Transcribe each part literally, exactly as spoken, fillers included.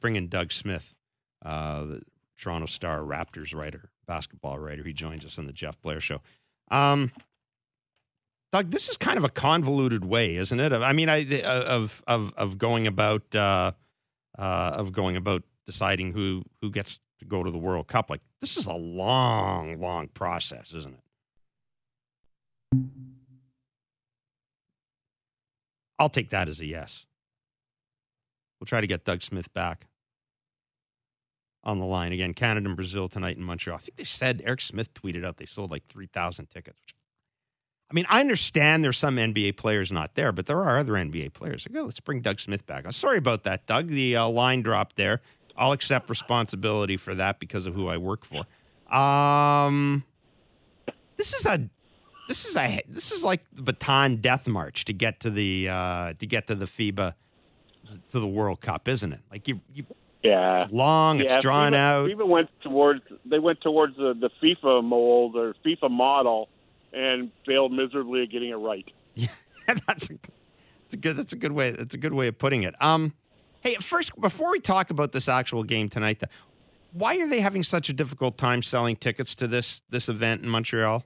bring in Doug Smith, uh, the Toronto Star Raptors writer, basketball writer. He joins us on the Jeff Blair Show. Um, Doug, this is kind of a convoluted way, isn't it? I mean, I of of of going about uh, uh, of going about deciding who who gets to go to the World Cup. Like, this is a long, long process, isn't it? I'll take that as a yes. We'll try to get Doug Smith back on the line again. Canada and Brazil tonight in Montreal. I think they said, Eric Smith tweeted out they sold like three thousand tickets. Which, I mean, I understand there's some N B A players not there, but there are other N B A players. Like, oh, let's bring Doug Smith back. I'm sorry about that, Doug. The uh, line dropped there. I'll accept responsibility for that because of who I work for. Um, this is a, this is a, this is like the baton death march to get to the uh, to get to the FIBA, to the World Cup, isn't it? Like you, you yeah, it's long, yeah, it's drawn FIBA, out. FIBA went towards they went towards the, the FIFA mold or FIFA model, and failed miserably at getting it right. Yeah, that's a, that's a good that's a good way that's a good way of putting it. Um, hey, first before we talk about this actual game tonight, the, why are they having such a difficult time selling tickets to this this event in Montreal?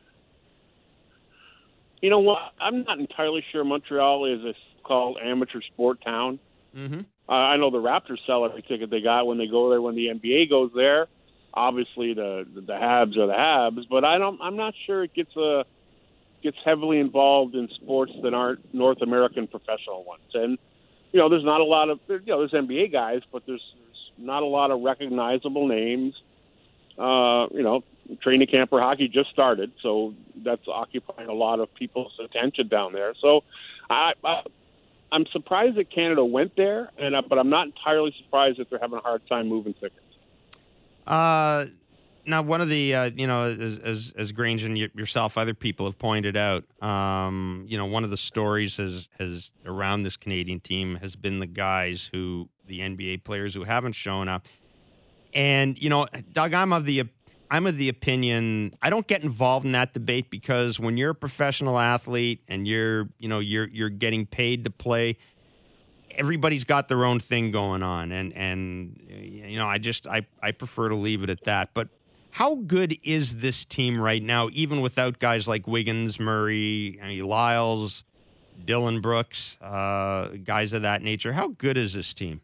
You know what? I'm not entirely sure Montreal is a called amateur sport town. Mm-hmm. Uh, I know the Raptors sell every ticket they got when they go there. When the N B A goes there, obviously the the, the Habs are the Habs, but I don't. I'm not sure it gets uh, gets heavily involved in sports that aren't North American professional ones. And you know, there's not a lot of you know there's N B A guys, but there's, there's not a lot of recognizable names. Uh, you know, training camp for hockey just started, so that's occupying a lot of people's attention down there. So, I. I I'm surprised that Canada went there, and uh, but I'm not entirely surprised that they're having a hard time moving tickets. Uh, now, one of the, uh, you know, as, as, as Grange and yourself, other people have pointed out, um, you know, one of the stories has, has around this Canadian team has been the guys who, the N B A players who haven't shown up. And, you know, Doug, I'm of the I'm of the opinion I don't get involved in that debate because when you're a professional athlete and you're, you know, you're you're getting paid to play, everybody's got their own thing going on, and and you know, I just I I prefer to leave it at that. But how good is this team right now, even without guys like Wiggins, Murray, I mean, Lyles, Dylan Brooks, uh, guys of that nature? How good is this team?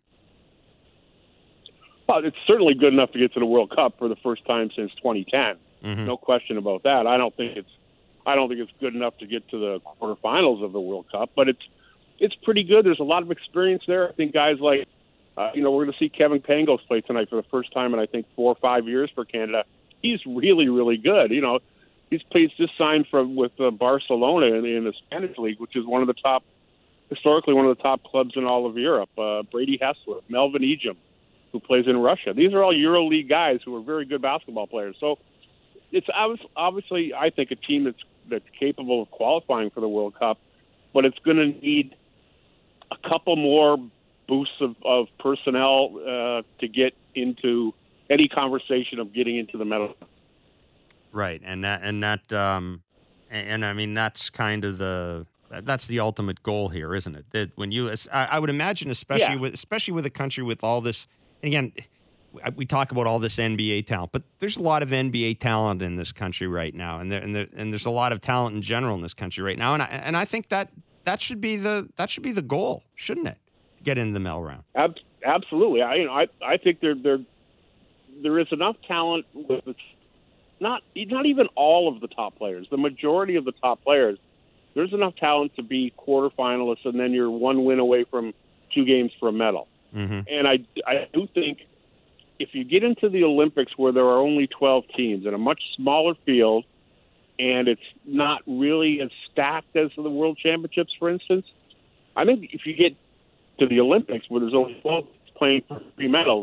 Well, it's certainly good enough to get to the World Cup for the first time since twenty ten. Mm-hmm. No question about that. I don't think it's I don't think it's good enough to get to the quarterfinals of the World Cup, but it's it's pretty good. There's a lot of experience there. I think guys like uh, you know we're going to see Kevin Pangos play tonight for the first time in I think four or five years for Canada. He's really really good. You know, he's played just signed from with uh, Barcelona in, in the Spanish league, which is one of the top historically one of the top clubs in all of Europe. Uh, Brady Hessler, Melvin Ejim, who plays in Russia. These are all EuroLeague guys who are very good basketball players. So it's obviously, I think, a team that's that's capable of qualifying for the World Cup, but it's going to need a couple more boosts of, of personnel uh, to get into any conversation of getting into the medal. Right, and that and that um, and, and I mean that's kind of the that's the ultimate goal here, isn't it? That when you, I, I would imagine, especially yeah. with especially with a country with all this. And again, we talk about all this N B A talent, but there's a lot of N B A talent in this country right now, and there, and, there, and there's a lot of talent in general in this country right now. And I, and I think that that should be the that should be the goal, shouldn't it? Get into the medal round. Ab- absolutely. I you know I I think there there there is enough talent with not not even all of the top players, the majority of the top players. There's enough talent to be quarterfinalists, and then you're one win away from two games for a medal. Mm-hmm. And I, I do think if you get into the Olympics where there are only twelve teams in a much smaller field and it's not really as stacked as the World Championships, for instance, I think if you get to the Olympics where there's only twelve playing for three medals,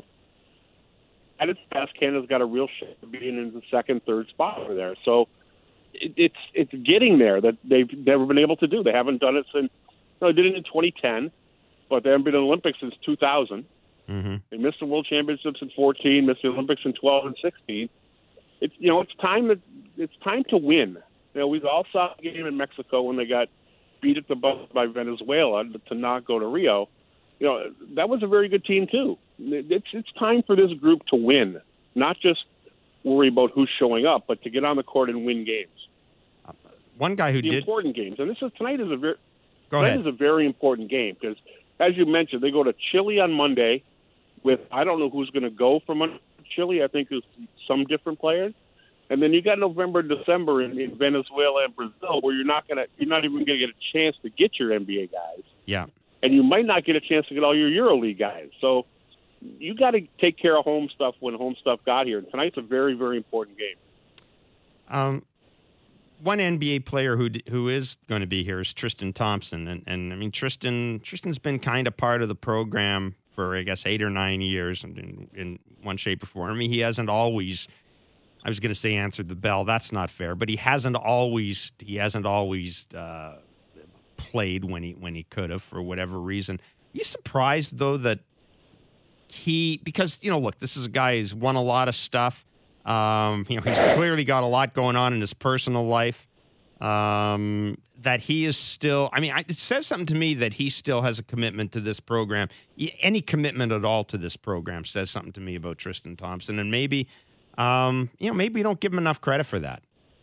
at its best, Canada's got a real shot of being in the second, third spot over there. So it, it's it's getting there that they've never been able to do. They haven't done it since no, they did it in twenty ten. But they haven't been in the Olympics since two thousand. Mm-hmm. They missed the World Championships in fourteen, missed the Olympics in twelve and sixteen. It's you know it's time that it's time to win. You know we all saw the game in Mexico when they got beat at the buzzer by Venezuela to not go to Rio. you know, that was a very good team too. It's it's time for this group to win, not just worry about who's showing up, but to get on the court and win games. Uh, one guy who the did important games, and this is tonight is a very Go tonight ahead. is a very important game because, as you mentioned, they go to Chile on Monday. With I don't know who's going to go from Chile. I think it's some different players, and then you got November, December in, in Venezuela and Brazil, where you're not going to you're not even going to get a chance to get your N B A guys. Yeah. And you might not get a chance to get all your EuroLeague guys. So you got to take care of home stuff when home stuff got here. And tonight's a very, very important game. Um, one N B A player who who is going to be here is Tristan Thompson, and and I mean Tristan Tristan's been kind of part of the program for I guess eight or nine years, in, in one shape or form. I mean he hasn't always. I was going to say answered the bell. That's not fair, but he hasn't always. He hasn't always. Uh, played when he when he could have for whatever reason. Are you surprised though that he because you know look this is a guy who's won a lot of stuff. Um, you know he's clearly got a lot going on in his personal life. Um, that he is still. I mean, I, it says something to me that he still has a commitment to this program. Any commitment at all to this program says something to me about Tristan Thompson, and maybe um, you know maybe you don't give him enough credit for that.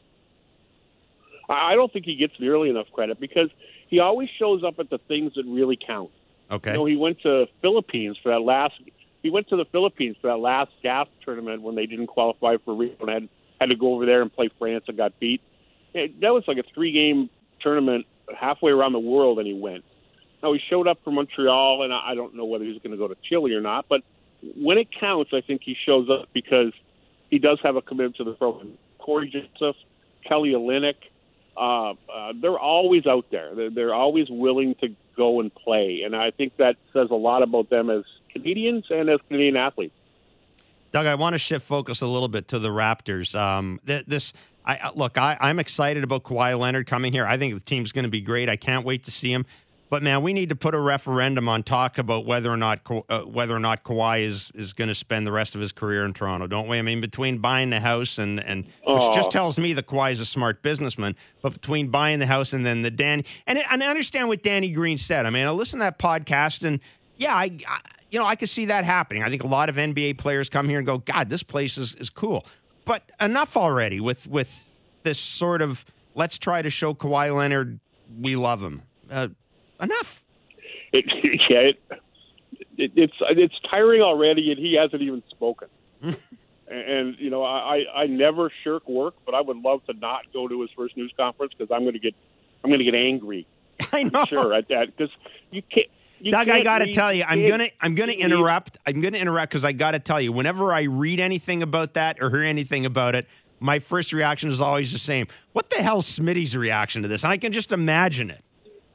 I don't think he gets nearly enough credit because he always shows up at the things that really count. Okay. You know, he went to Philippines for that last. He went to the Philippines for that last G A F tournament when they didn't qualify for Rio and had had to go over there and play France and got beat. It, that was like a three-game tournament halfway around the world, and he went. Now he showed up for Montreal, and I don't know whether he's going to go to Chile or not. But when it counts, I think he shows up because he does have a commitment to the program. Corey Joseph, Kelly Olynyk. Uh, uh, they're always out there. They're, they're always willing to go and play, and I think that says a lot about them as Canadians and as Canadian athletes. Doug, I want to shift focus a little bit to the Raptors. Um, th- this, I look, I, I'm excited about Kawhi Leonard coming here. I think the team's going to be great. I can't wait to see him. But man, we need to put a referendum on talk about whether or not uh, whether or not Kawhi is is going to spend the rest of his career in Toronto, don't we? I mean, between buying the house and and which oh. just tells me that Kawhi is a smart businessman, but between buying the house and then the Dan and and I understand what Danny Green said. I mean, I listened to that podcast and yeah, I, I you know I could see that happening. I think a lot of N B A players come here and go, God, this place is is cool, but enough already with with this sort of let's try to show Kawhi Leonard we love him. Uh, Enough. It, yeah, it, it, it's it's tiring already, and he hasn't even spoken. and, and you know, I, I never shirk work, but I would love to not go to his first news conference because I'm going to get I'm going to get angry. I know. Sure, at that because you can't. You Doug, can't I got to read, tell you, I'm gonna I'm gonna read. interrupt. I'm gonna interrupt because I got to tell you, whenever I read anything about that or hear anything about it, my first reaction is always the same. What the hell's Smitty's reaction to this? And I can just imagine it.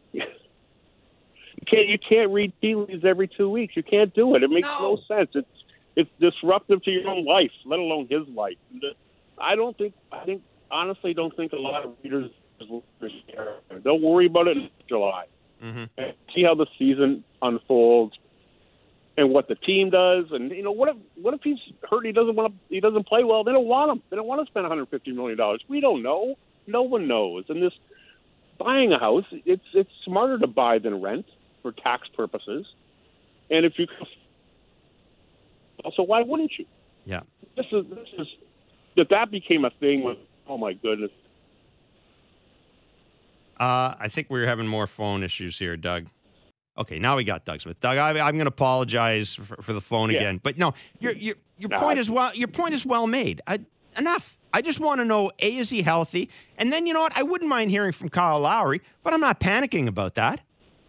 You can't, you can't read tea leaves every two weeks. You can't do it. It makes no, no sense. It's it's disruptive to your own life, let alone his life. I don't think. I think honestly, don't think a lot of readers they'll worry about it in July. Mm-hmm. And see how the season unfolds and what the team does. And you know, what if what if he's hurt? And he doesn't want to. He doesn't play well. They don't want him. They don't want to spend one hundred fifty million dollars. We don't know. No one knows. And this buying a house, it's it's smarter to buy than rent. For tax purposes, and if you also, why wouldn't you? Yeah, this is this is that that became a thing. With oh my goodness. Uh, I think we're having more phone issues here, Doug. Okay, now we got Doug Smith. Doug, I, I'm going to apologize for, for the phone yeah. again, but no, your your your no, point I, is well. Your point is well made. I, enough. I just want to know: A, is he healthy? And then you know what? I wouldn't mind hearing from Kyle Lowry, but I'm not panicking about that.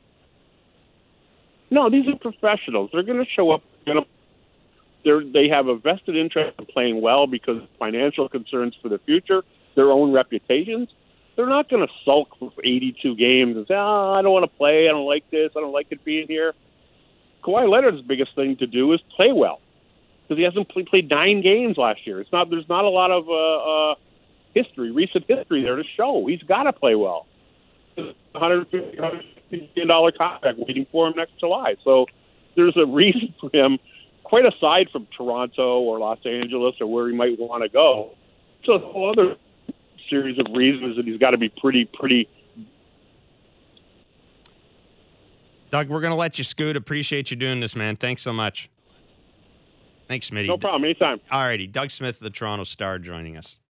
No, these are professionals. They're going to show up. They're, they have a vested interest in playing well because of financial concerns for the future, their own reputations. They're not going to sulk for eighty-two games and say, oh, I don't want to play. I don't like this. I don't like it being here. Kawhi Leonard's biggest thing to do is play well because he hasn't play, played nine games last year. It's not. There's not a lot of uh, uh, history, recent history there to show. He's got to play well. one hundred fifty million dollars contract waiting for him next July. So there's a reason for him, quite aside from Toronto or Los Angeles or where he might want to go. So a whole other series of reasons that he's got to be pretty, pretty Doug, we're going to let you scoot. Appreciate you doing this, man. Thanks so much. Thanks, Smitty. No problem. Anytime. All righty. Doug Smith of the Toronto Star joining us.